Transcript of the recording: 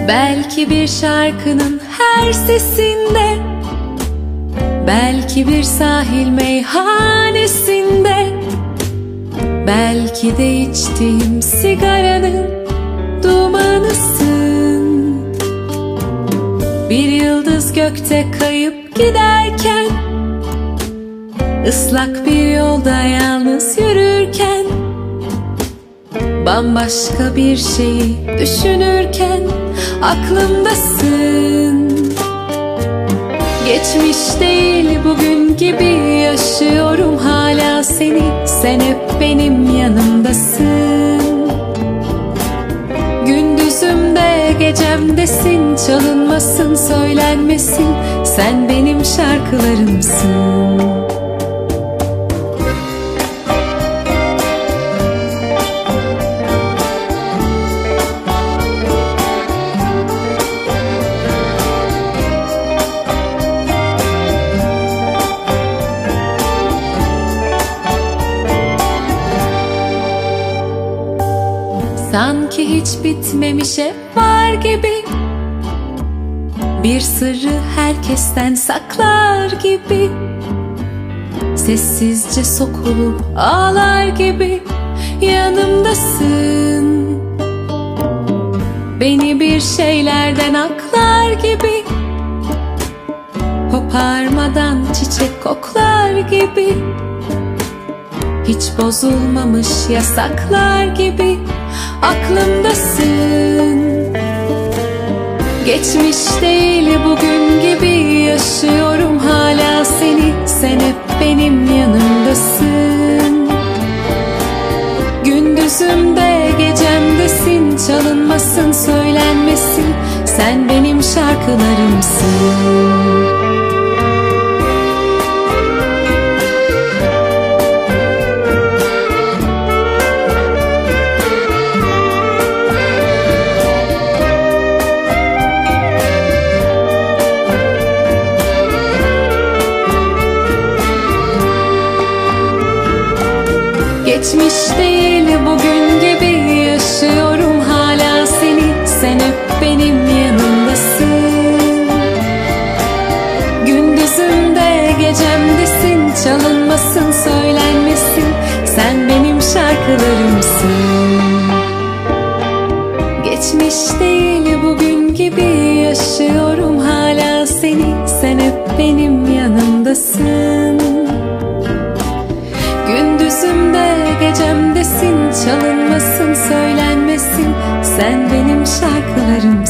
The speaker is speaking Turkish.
Belki bir şarkının her sesinde, belki bir sahil meyhanesinde, belki de içtiğim sigaranın dumanısın. Bir yıldız gökte kayıp giderken, ıslak bir yolda yalnız yürürken, bambaşka bir şeyi düşünürken aklımdasın. Geçmiş değil bugün gibi yaşıyorum hala seni, sen hep benim yanımdasın. Gündüzümde gecemdesin, çalınmasın söylenmesin, sen benim şarkılarımsın. Sanki hiç bitmemiş hep var gibi, bir sırrı herkesten saklar gibi, sessizce sokulup ağlar gibi yanımdasın. Beni bir şeylerden aklar gibi, koparmadan çiçek koklar gibi, hiç bozulmamış yasaklar gibi aklımdasın. Geçmiş değil bugün gibi yaşıyorum hala seni, sen hep benim yanımdasın. Gündüzümde gecemdesin, çalınmasın söylenmesin, sen benim şarkılarımsın. Geçmiş değil bugün gibi yaşıyorum hala seni, sen hep benim yanımdasın. Gündüzümde gecemdesin, çalınmasın söylenmesin, sen benim şarkılarımsın. Geçmiş değil bugün gibi yaşıyorum hala seni, sen hep benim yanımdasın. Gündüzümde gecemdesin, çalınmasın söylenmesin, sen benim şarkılarımsın.